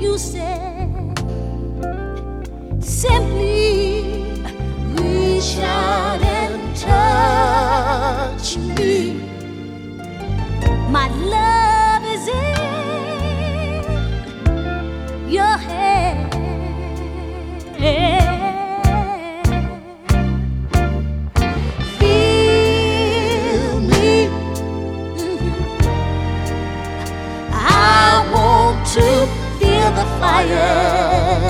you said, simply reach out and touch me. My love is in your hand. Feel me. I want to feel the fire.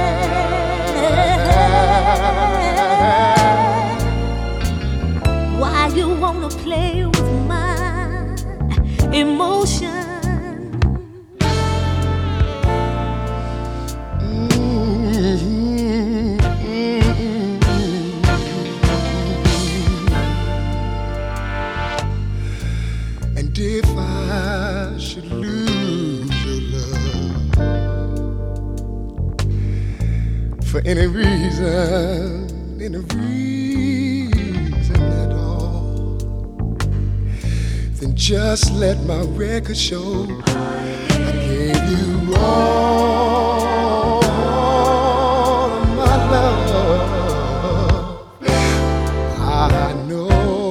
Why you wanna play with my emotion? And if I should lose your love for any reason at all, then just let my record show I gave you all of my love. I know.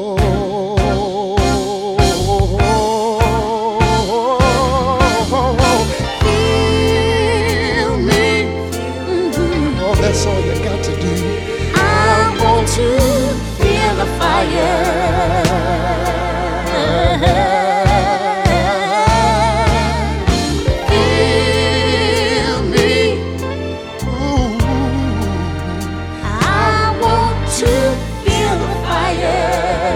Feel me. Oh, that's all you got to do. I want to feel the fire. Feel me. Ooh. I want to feel the fire.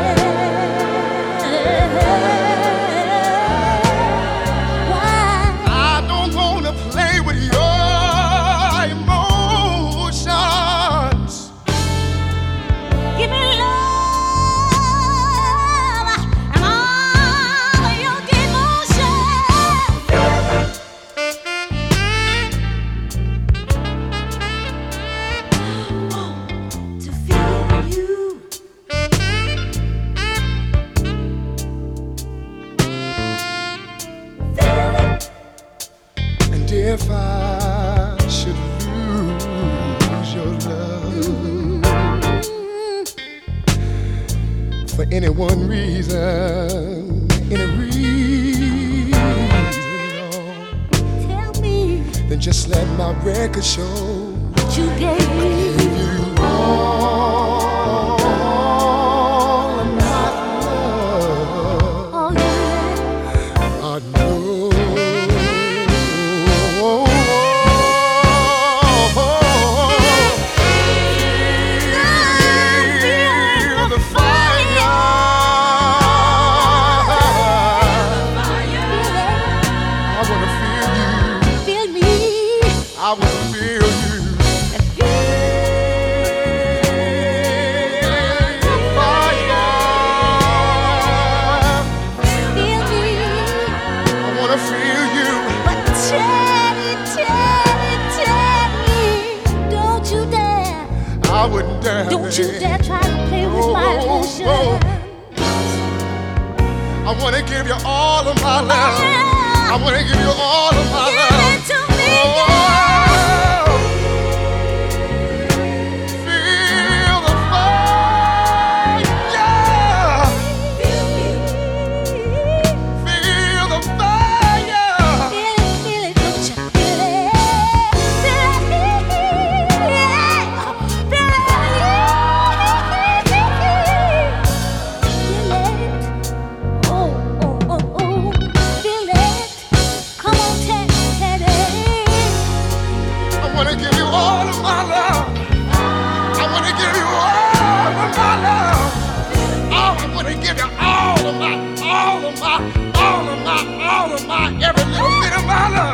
Why? I don't wanna play with your emotions. Give me love and all of your devotion. To feel you. Feel it. And if I should lose your love for any one reason, any reason at all, Tell me then just let my record show what you gave me. you all of my love. Oh, yeah. I know. Feel the fire. I wanna feel you. Feel me. I wanna feel you. The fire. Feel me. I wanna feel you. But Teddy, don't you dare. I wouldn't dare. Don't you dare try to play with my emotions. I wanna give you all of my love. Yeah. I wanna give you all of my Give love. it to me, Oh, feel the fire. Feel me. Feel the fire. Feel it, don't you feel it? Feel it. Oh, feel it. Come on, Teddy. I wanna give you all of my love. I wanna give you all of my love. Oh, I wanna give you all of my, every little bit of my love.